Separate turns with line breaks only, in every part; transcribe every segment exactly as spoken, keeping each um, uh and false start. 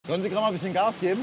Können Sie gerade mal ein bisschen Gas geben?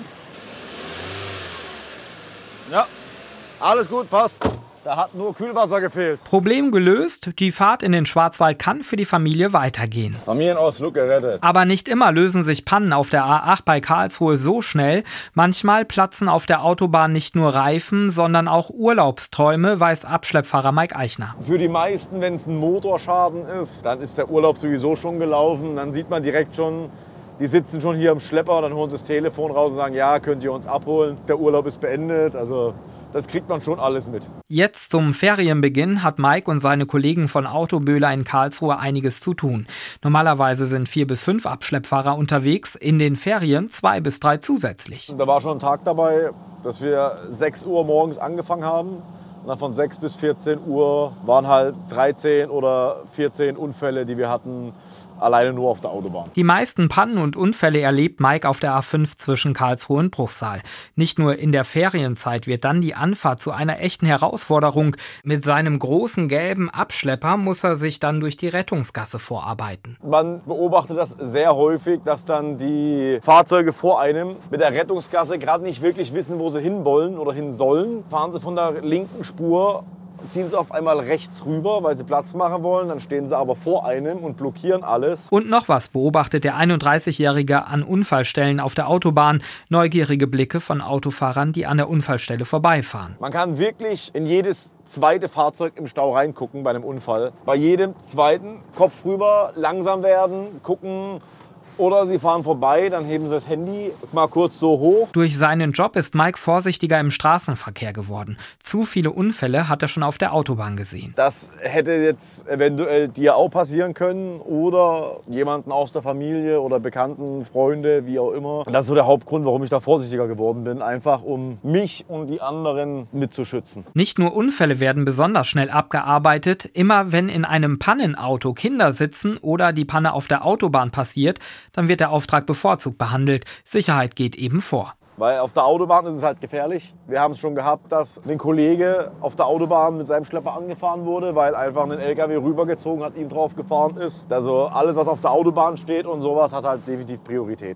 Ja, alles gut, passt. Da hat nur Kühlwasser gefehlt.
Problem gelöst, die Fahrt in den Schwarzwald kann für die Familie weitergehen.
Familienausflug gerettet.
Aber nicht immer lösen sich Pannen auf der A acht bei Karlsruhe so schnell. Manchmal platzen auf der Autobahn nicht nur Reifen, sondern auch Urlaubsträume, weiß Abschleppfahrer Mike Eichner.
Für die meisten, wenn es ein Motorschaden ist, dann ist der Urlaub sowieso schon gelaufen. Dann sieht man direkt schon, die sitzen schon hier am Schlepper, dann holen sie das Telefon raus und sagen, ja, könnt ihr uns abholen. Der Urlaub ist beendet. Also das kriegt man schon alles mit.
Jetzt zum Ferienbeginn hat Mike und seine Kollegen von Autoböhler in Karlsruhe einiges zu tun. Normalerweise sind vier bis fünf Abschleppfahrer unterwegs, in den Ferien zwei bis drei zusätzlich.
Da war schon ein Tag dabei, dass wir sechs Uhr morgens angefangen haben. Und dann von sechs bis vierzehn Uhr waren halt dreizehn oder vierzehn Unfälle, die wir hatten, alleine nur auf der Autobahn.
Die meisten Pannen und Unfälle erlebt Mike auf der A fünf zwischen Karlsruhe und Bruchsal. Nicht nur in der Ferienzeit wird dann die Anfahrt zu einer echten Herausforderung. Mit seinem großen gelben Abschlepper muss er sich dann durch die Rettungsgasse vorarbeiten.
Man beobachtet das sehr häufig, dass dann die Fahrzeuge vor einem mit der Rettungsgasse gerade nicht wirklich wissen, wo sie hinwollen oder hin sollen. Fahren sie von der linken Spur, ziehen sie auf einmal rechts rüber, weil sie Platz machen wollen. Dann stehen sie aber vor einem und blockieren alles.
Und noch was beobachtet der einunddreißigjährige an Unfallstellen auf der Autobahn. Neugierige Blicke von Autofahrern, die an der Unfallstelle vorbeifahren.
Man kann wirklich in jedes zweite Fahrzeug im Stau reingucken bei einem Unfall. Bei jedem zweiten Kopf rüber, langsam werden, gucken. Oder sie fahren vorbei, dann heben sie das Handy mal kurz so hoch.
Durch seinen Job ist Mike vorsichtiger im Straßenverkehr geworden. Zu viele Unfälle hat er schon auf der Autobahn gesehen.
Das hätte jetzt eventuell dir auch passieren können oder jemanden aus der Familie oder Bekannten, Freunde, wie auch immer. Das ist so der Hauptgrund, warum ich da vorsichtiger geworden bin. Einfach um mich und die anderen mitzuschützen.
Nicht nur Unfälle werden besonders schnell abgearbeitet. Immer wenn in einem Pannenauto Kinder sitzen oder die Panne auf der Autobahn passiert, dann wird der Auftrag bevorzugt behandelt. Sicherheit geht eben vor.
Weil auf der Autobahn ist es halt gefährlich. Wir haben es schon gehabt, dass ein Kollege auf der Autobahn mit seinem Schlepper angefahren wurde, weil einfach ein L K W rübergezogen hat, ihm drauf gefahren ist. Also alles, was auf der Autobahn steht und sowas, hat halt definitiv Priorität.